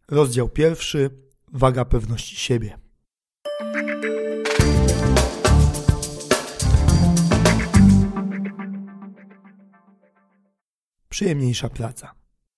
Rozdział 1. Waga pewności siebie. Przyjemniejsza praca.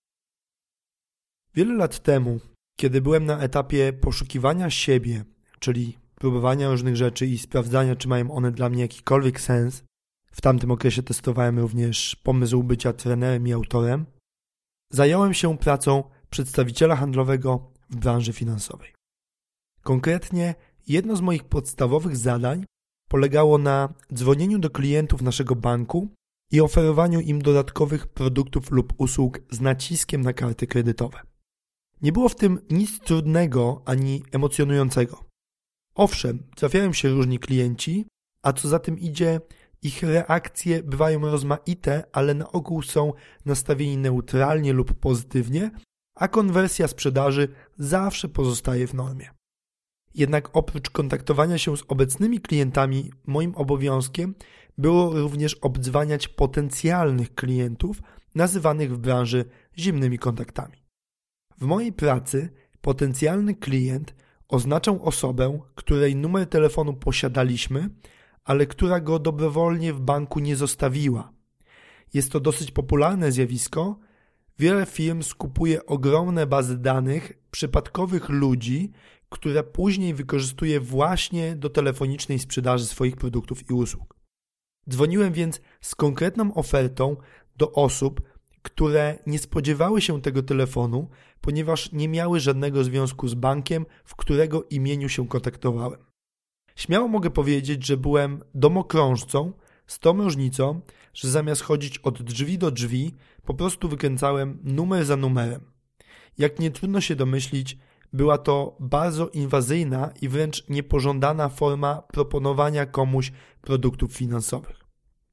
Wiele lat temu, kiedy byłem na etapie poszukiwania siebie, czyli próbowania różnych rzeczy i sprawdzania, czy mają one dla mnie jakikolwiek sens, w tamtym okresie testowałem również pomysł bycia trenerem i autorem, zająłem się pracą przedstawiciela handlowego w branży finansowej. Konkretnie jedno z moich podstawowych zadań polegało na dzwonieniu do klientów naszego banku i oferowaniu im dodatkowych produktów lub usług z naciskiem na karty kredytowe. Nie było w tym nic trudnego ani emocjonującego. Owszem, trafiają się różni klienci, a co za tym idzie, ich reakcje bywają rozmaite, ale na ogół są nastawieni neutralnie lub pozytywnie, a konwersja sprzedaży zawsze pozostaje w normie. Jednak oprócz kontaktowania się z obecnymi klientami, moim obowiązkiem było również obdzwaniać potencjalnych klientów, nazywanych w branży zimnymi kontaktami. W mojej pracy potencjalny klient oznaczał osobę, której numer telefonu posiadaliśmy, ale która go dobrowolnie w banku nie zostawiła. Jest to dosyć popularne zjawisko. Wiele firm skupuje ogromne bazy danych przypadkowych ludzi, które później wykorzystuje właśnie do telefonicznej sprzedaży swoich produktów i usług. Dzwoniłem więc z konkretną ofertą do osób, które nie spodziewały się tego telefonu, ponieważ nie miały żadnego związku z bankiem, w którego imieniu się kontaktowałem. Śmiało mogę powiedzieć, że byłem domokrążcą z tą różnicą, że zamiast chodzić od drzwi do drzwi, po prostu wykręcałem numer za numerem. Jak nie trudno się domyślić, była to bardzo inwazyjna i wręcz niepożądana forma proponowania komuś produktów finansowych.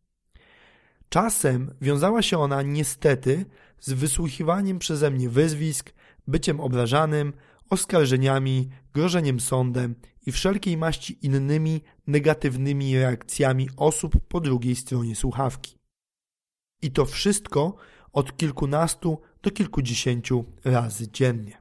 Czasem wiązała się ona niestety z wysłuchiwaniem przeze mnie wyzwisk, byciem obrażanym, oskarżeniami, grożeniem sądem i wszelkiej maści innymi negatywnymi reakcjami osób po drugiej stronie słuchawki. I to wszystko od kilkunastu do kilkudziesięciu razy dziennie.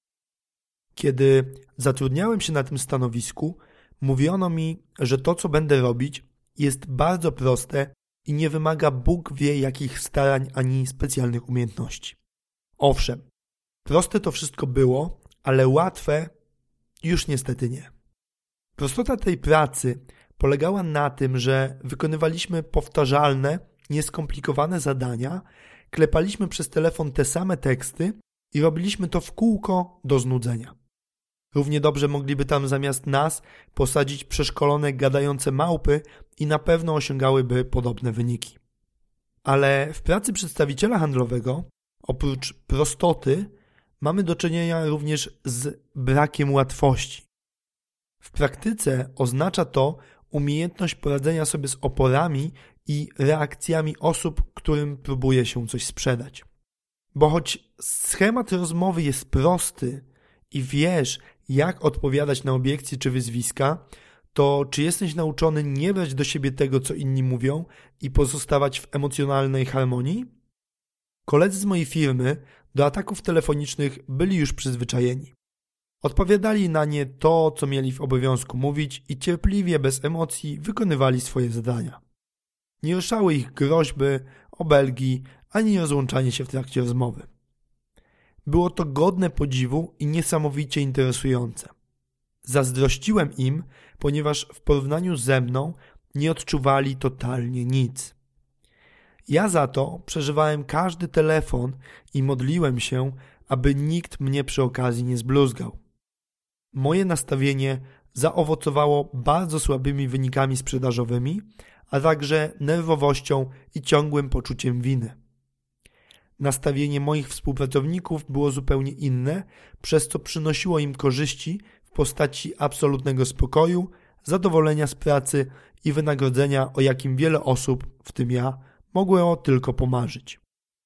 Kiedy zatrudniałem się na tym stanowisku, mówiono mi, że to, co będę robić, jest bardzo proste i nie wymaga Bóg wie jakich starań ani specjalnych umiejętności. Owszem, proste to wszystko było, ale łatwe już niestety nie. Prostota tej pracy polegała na tym, że wykonywaliśmy powtarzalne, nieskomplikowane zadania, klepaliśmy przez telefon te same teksty i robiliśmy to w kółko do znudzenia. Równie dobrze mogliby tam zamiast nas posadzić przeszkolone, gadające małpy i na pewno osiągałyby podobne wyniki. Ale w pracy przedstawiciela handlowego, oprócz prostoty, mamy do czynienia również z brakiem łatwości. W praktyce oznacza to umiejętność poradzenia sobie z oporami i reakcjami osób, którym próbuje się coś sprzedać. Bo choć schemat rozmowy jest prosty i wiesz, jak odpowiadać na obiekcje czy wyzwiska, to czy jesteś nauczony nie brać do siebie tego, co inni mówią i pozostawać w emocjonalnej harmonii? Koledzy z mojej firmy do ataków telefonicznych byli już przyzwyczajeni. Odpowiadali na nie to, co mieli w obowiązku mówić i cierpliwie, bez emocji wykonywali swoje zadania. Nie ruszały ich groźby, obelgi, ani rozłączanie się w trakcie rozmowy. Było to godne podziwu i niesamowicie interesujące. Zazdrościłem im, ponieważ w porównaniu ze mną nie odczuwali totalnie nic. Ja za to przeżywałem każdy telefon i modliłem się, aby nikt mnie przy okazji nie zbluzgał. Moje nastawienie zaowocowało bardzo słabymi wynikami sprzedażowymi, a także nerwowością i ciągłym poczuciem winy. Nastawienie moich współpracowników było zupełnie inne, przez co przynosiło im korzyści w postaci absolutnego spokoju, zadowolenia z pracy i wynagrodzenia, o jakim wiele osób, w tym ja, mogło tylko pomarzyć.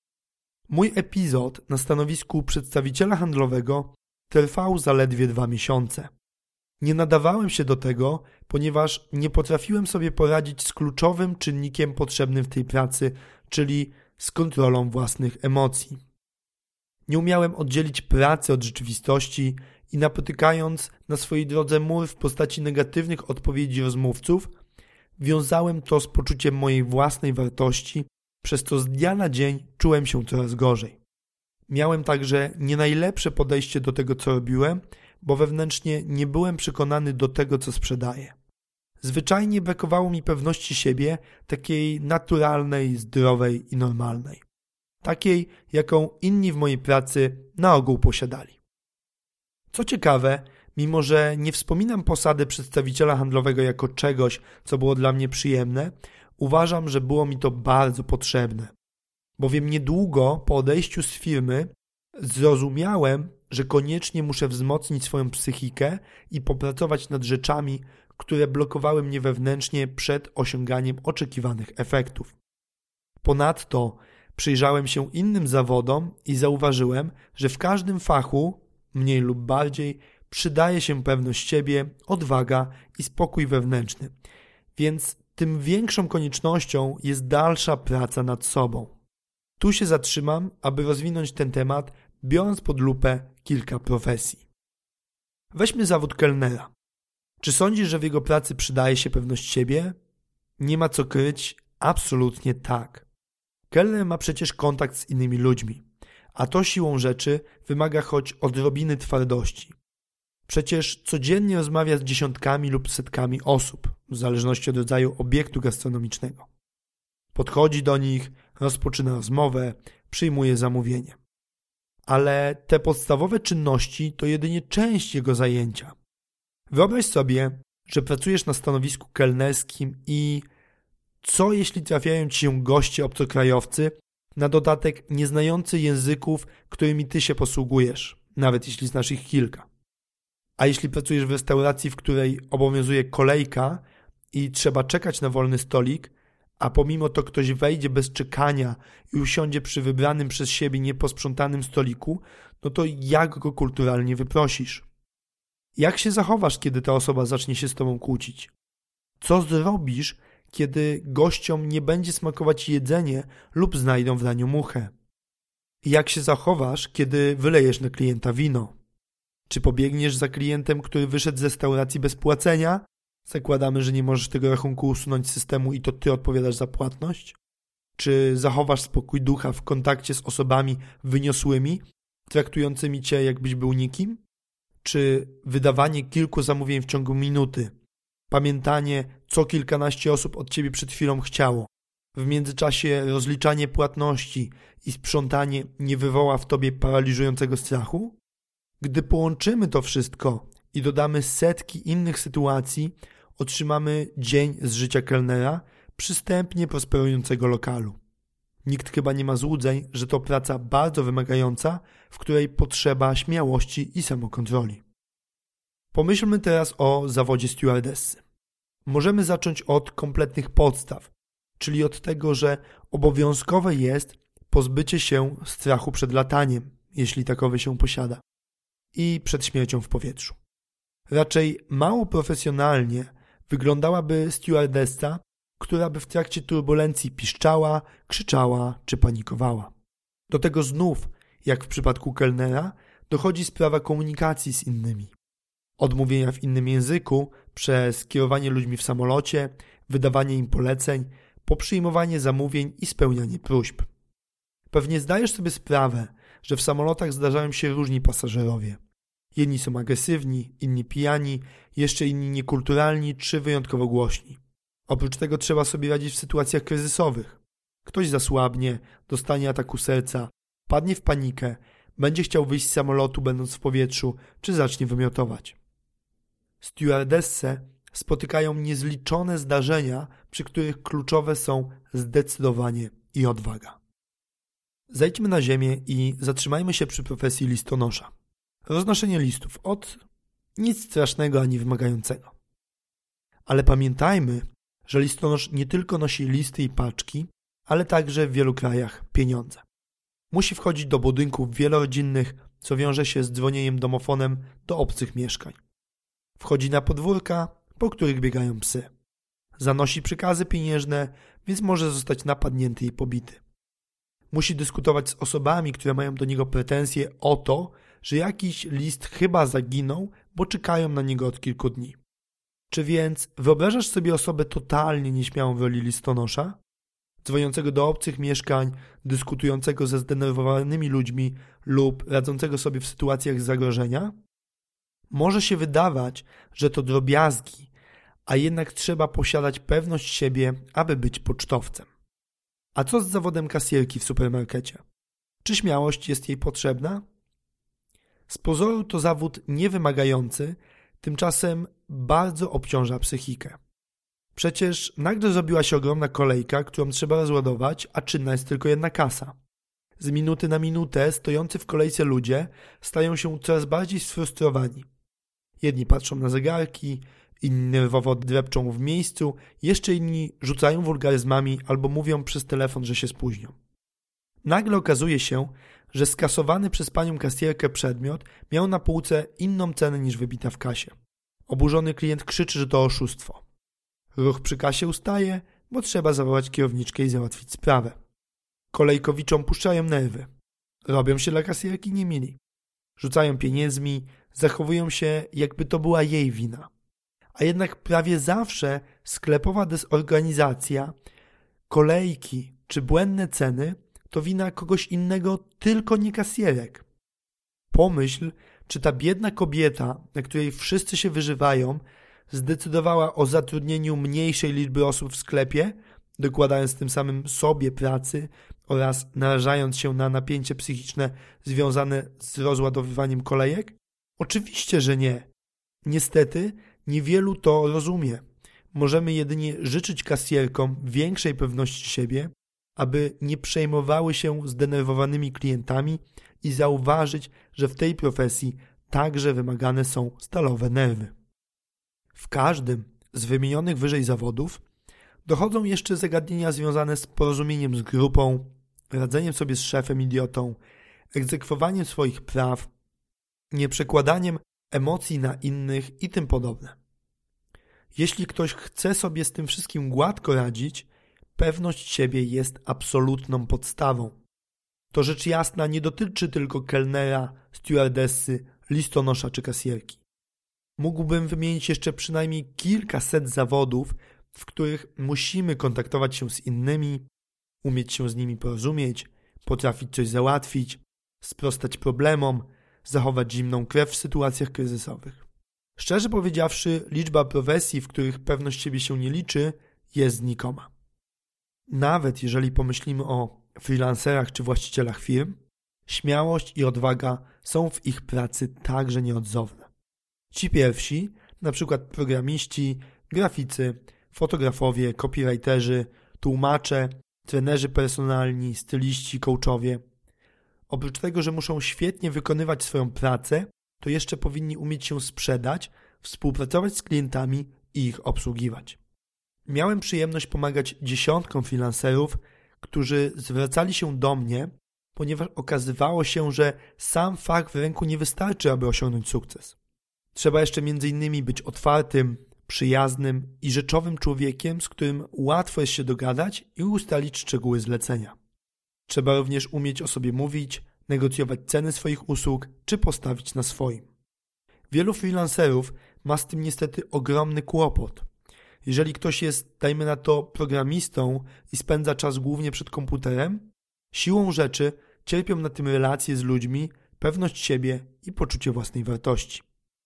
Mój epizod na stanowisku przedstawiciela handlowego trwał zaledwie 2 miesiące. Nie nadawałem się do tego, ponieważ nie potrafiłem sobie poradzić z kluczowym czynnikiem potrzebnym w tej pracy, czyli z kontrolą własnych emocji. Nie umiałem oddzielić pracy od rzeczywistości i napotykając na swojej drodze mur w postaci negatywnych odpowiedzi rozmówców, wiązałem to z poczuciem mojej własnej wartości, przez co z dnia na dzień czułem się coraz gorzej. Miałem także nie najlepsze podejście do tego, co robiłem, bo wewnętrznie nie byłem przekonany do tego, co sprzedaję. Zwyczajnie brakowało mi pewności siebie, takiej naturalnej, zdrowej i normalnej. Takiej, jaką inni w mojej pracy na ogół posiadali. Co ciekawe, mimo że nie wspominam posady przedstawiciela handlowego jako czegoś, co było dla mnie przyjemne, uważam, że było mi to bardzo potrzebne. Bowiem niedługo po odejściu z firmy zrozumiałem, że koniecznie muszę wzmocnić swoją psychikę i popracować nad rzeczami, które blokowały mnie wewnętrznie przed osiąganiem oczekiwanych efektów. Ponadto przyjrzałem się innym zawodom i zauważyłem, że w każdym fachu, mniej lub bardziej, przydaje się pewność siebie, odwaga i spokój wewnętrzny, więc tym większą koniecznością jest dalsza praca nad sobą. Tu się zatrzymam, aby rozwinąć ten temat, biorąc pod lupę kilka profesji. Weźmy zawód kelnera. Czy sądzisz, że w jego pracy przydaje się pewność siebie? Nie ma co kryć, absolutnie tak. Kelner ma przecież kontakt z innymi ludźmi, a to siłą rzeczy wymaga choć odrobiny twardości. Przecież codziennie rozmawia z dziesiątkami lub setkami osób, w zależności od rodzaju obiektu gastronomicznego. Podchodzi do nich, rozpoczyna rozmowę, przyjmuje zamówienie. Ale te podstawowe czynności to jedynie część jego zajęcia. Wyobraź sobie, że pracujesz na stanowisku kelnerskim i co jeśli trafiają ci się goście obcokrajowcy, na dodatek nieznający języków, którymi ty się posługujesz, nawet jeśli znasz ich kilka. A jeśli pracujesz w restauracji, w której obowiązuje kolejka i trzeba czekać na wolny stolik, a pomimo to ktoś wejdzie bez czekania i usiądzie przy wybranym przez siebie nieposprzątanym stoliku, no to jak go kulturalnie wyprosisz? Jak się zachowasz, kiedy ta osoba zacznie się z tobą kłócić? Co zrobisz, kiedy gościom nie będzie smakować jedzenie lub znajdą w daniu muchę? Jak się zachowasz, kiedy wylejesz na klienta wino? Czy pobiegniesz za klientem, który wyszedł z restauracji bez płacenia? Zakładamy, że nie możesz tego rachunku usunąć z systemu i to ty odpowiadasz za płatność? Czy zachowasz spokój ducha w kontakcie z osobami wyniosłymi, traktującymi cię jakbyś był nikim? Czy wydawanie kilku zamówień w ciągu minuty, pamiętanie, co kilkanaście osób od ciebie przed chwilą chciało, w międzyczasie rozliczanie płatności i sprzątanie nie wywoła w tobie paraliżującego strachu? Gdy połączymy to wszystko i dodamy setki innych sytuacji, otrzymamy dzień z życia kelnera przystępnie prosperującego lokalu. Nikt chyba nie ma złudzeń, że to praca bardzo wymagająca, w której potrzeba śmiałości i samokontroli. Pomyślmy teraz o zawodzie stewardessy. Możemy zacząć od kompletnych podstaw, czyli od tego, że obowiązkowe jest pozbycie się strachu przed lataniem, jeśli takowy się posiada, i przed śmiercią w powietrzu. Raczej mało profesjonalnie wyglądałaby stewardessa, która by w trakcie turbulencji piszczała, krzyczała czy panikowała. Do tego znów, jak w przypadku kelnera, dochodzi sprawa komunikacji z innymi. Odmówienia w innym języku, przez kierowanie ludźmi w samolocie, wydawanie im poleceń, po przyjmowanie zamówień i spełnianie próśb. Pewnie zdajesz sobie sprawę, że w samolotach zdarzają się różni pasażerowie. Jedni są agresywni, inni pijani, jeszcze inni niekulturalni czy wyjątkowo głośni. Oprócz tego trzeba sobie radzić w sytuacjach kryzysowych. Ktoś zasłabnie, dostanie ataku serca, padnie w panikę, będzie chciał wyjść z samolotu będąc w powietrzu, czy zacznie wymiotować. Stewardesse spotykają niezliczone zdarzenia, przy których kluczowe są zdecydowanie i odwaga. Zejdźmy na ziemię i zatrzymajmy się przy profesji listonosza. Roznoszenie listów od nic strasznego ani wymagającego. Ale pamiętajmy, że listonosz nie tylko nosi listy i paczki, ale także w wielu krajach pieniądze. Musi wchodzić do budynków wielorodzinnych, co wiąże się z dzwonieniem domofonem do obcych mieszkań. Wchodzi na podwórka, po których biegają psy. Zanosi przekazy pieniężne, więc może zostać napadnięty i pobity. Musi dyskutować z osobami, które mają do niego pretensje o to, że jakiś list chyba zaginął, bo czekają na niego od kilku dni. Czy więc wyobrażasz sobie osobę totalnie nieśmiałą w roli listonosza? Dzwoniącego do obcych mieszkań, dyskutującego ze zdenerwowanymi ludźmi lub radzącego sobie w sytuacjach zagrożenia? Może się wydawać, że to drobiazgi, a jednak trzeba posiadać pewność siebie, aby być pocztowcem. A co z zawodem kasjerki w supermarkecie? Czy śmiałość jest jej potrzebna? Z pozoru to zawód niewymagający, tymczasem bardzo obciąża psychikę. Przecież nagle zrobiła się ogromna kolejka, którą trzeba rozładować, a czynna jest tylko jedna kasa. Z minuty na minutę stojący w kolejce ludzie stają się coraz bardziej sfrustrowani. Jedni patrzą na zegarki, inni nerwowo drepczą w miejscu, jeszcze inni rzucają wulgaryzmami albo mówią przez telefon, że się spóźnią. Nagle okazuje się, że skasowany przez panią kasjerkę przedmiot miał na półce inną cenę niż wybita w kasie. Oburzony klient krzyczy, że to oszustwo. Ruch przy kasie ustaje, bo trzeba zawołać kierowniczkę i załatwić sprawę. Kolejkowiczom puszczają nerwy. Robią się dla kasjerki niemili. Rzucają pieniędzmi, zachowują się, jakby to była jej wina. A jednak prawie zawsze sklepowa dezorganizacja, kolejki czy błędne ceny to wina kogoś innego, tylko nie kasjerek. Pomyśl, czy ta biedna kobieta, na której wszyscy się wyżywają, zdecydowała o zatrudnieniu mniejszej liczby osób w sklepie, dokładając tym samym sobie pracy oraz narażając się na napięcie psychiczne związane z rozładowywaniem kolejek? Oczywiście, że nie. Niestety, niewielu to rozumie. Możemy jedynie życzyć kasjerkom większej pewności siebie, aby nie przejmowały się zdenerwowanymi klientami i zauważyć, że w tej profesji także wymagane są stalowe nerwy. W każdym z wymienionych wyżej zawodów dochodzą jeszcze zagadnienia związane z porozumieniem z grupą, radzeniem sobie z szefem idiotą, egzekwowaniem swoich praw, nieprzekładaniem emocji na innych i tym podobne. Jeśli ktoś chce sobie z tym wszystkim gładko radzić, pewność siebie jest absolutną podstawą. To rzecz jasna nie dotyczy tylko kelnera, stewardessy, listonosza czy kasjerki. Mógłbym wymienić jeszcze przynajmniej kilkaset zawodów, w których musimy kontaktować się z innymi, umieć się z nimi porozumieć, potrafić coś załatwić, sprostać problemom, zachować zimną krew w sytuacjach kryzysowych. Szczerze powiedziawszy, liczba profesji, w których pewność siebie się nie liczy, jest znikoma. Nawet jeżeli pomyślimy o freelancerach czy właścicielach firm, śmiałość i odwaga są w ich pracy także nieodzowne. Ci pierwsi, na przykład programiści, graficy, fotografowie, copywriterzy, tłumacze, trenerzy personalni, styliści, coachowie, oprócz tego, że muszą świetnie wykonywać swoją pracę, to jeszcze powinni umieć się sprzedać, współpracować z klientami i ich obsługiwać. Miałem przyjemność pomagać dziesiątkom freelancerów, którzy zwracali się do mnie, ponieważ okazywało się, że sam fach w ręku nie wystarczy, aby osiągnąć sukces. Trzeba jeszcze m.in. być otwartym, przyjaznym i rzeczowym człowiekiem, z którym łatwo jest się dogadać i ustalić szczegóły zlecenia. Trzeba również umieć o sobie mówić, negocjować ceny swoich usług czy postawić na swoim. Wielu freelancerów ma z tym niestety ogromny kłopot. Jeżeli ktoś jest, dajmy na to, programistą i spędza czas głównie przed komputerem, siłą rzeczy cierpią na tym relacje z ludźmi, pewność siebie i poczucie własnej wartości.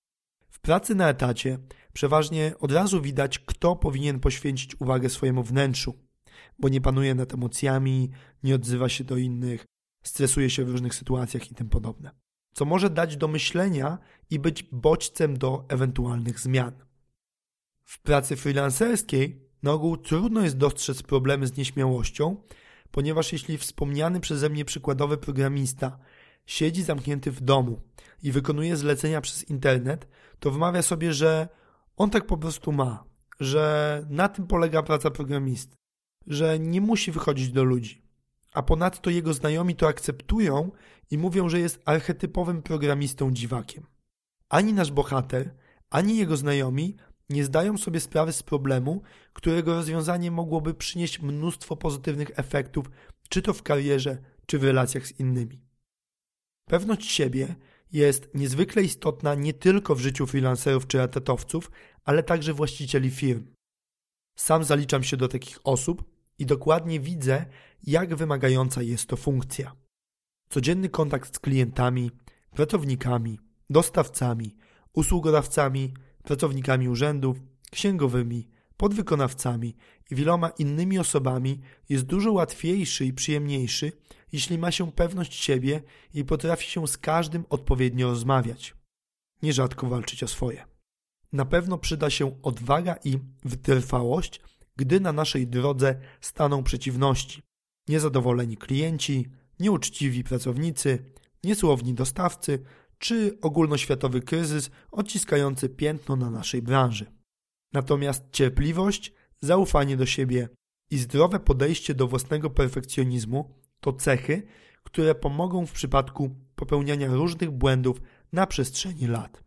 W pracy na etacie przeważnie od razu widać, kto powinien poświęcić uwagę swojemu wnętrzu, bo nie panuje nad emocjami, nie odzywa się do innych, stresuje się w różnych sytuacjach i tym podobne. Co może dać do myślenia i być bodźcem do ewentualnych zmian. W pracy freelancerskiej na ogół trudno jest dostrzec problemy z nieśmiałością, ponieważ jeśli wspomniany przeze mnie przykładowy programista siedzi zamknięty w domu i wykonuje zlecenia przez internet, to wmawia sobie, że on tak po prostu ma, że na tym polega praca programisty, że nie musi wychodzić do ludzi. A ponadto jego znajomi to akceptują i mówią, że jest archetypowym programistą dziwakiem. Ani nasz bohater, ani jego znajomi nie zdają sobie sprawy z problemu, którego rozwiązanie mogłoby przynieść mnóstwo pozytywnych efektów, czy to w karierze, czy w relacjach z innymi. Pewność siebie jest niezwykle istotna nie tylko w życiu freelancerów czy etatowców, ale także właścicieli firm. Sam zaliczam się do takich osób i dokładnie widzę, jak wymagająca jest to funkcja. Codzienny kontakt z klientami, pracownikami, dostawcami, usługodawcami, pracownikami urzędów, księgowymi, podwykonawcami i wieloma innymi osobami jest dużo łatwiejszy i przyjemniejszy, jeśli ma się pewność siebie i potrafi się z każdym odpowiednio rozmawiać. Nierzadko walczyć o swoje. Na pewno przyda się odwaga i wytrwałość, gdy na naszej drodze staną przeciwności. Niezadowoleni klienci, nieuczciwi pracownicy, niesłowni dostawcy czy ogólnoświatowy kryzys odciskający piętno na naszej branży. Natomiast cierpliwość, zaufanie do siebie i zdrowe podejście do własnego perfekcjonizmu to cechy, które pomogą w przypadku popełniania różnych błędów na przestrzeni lat.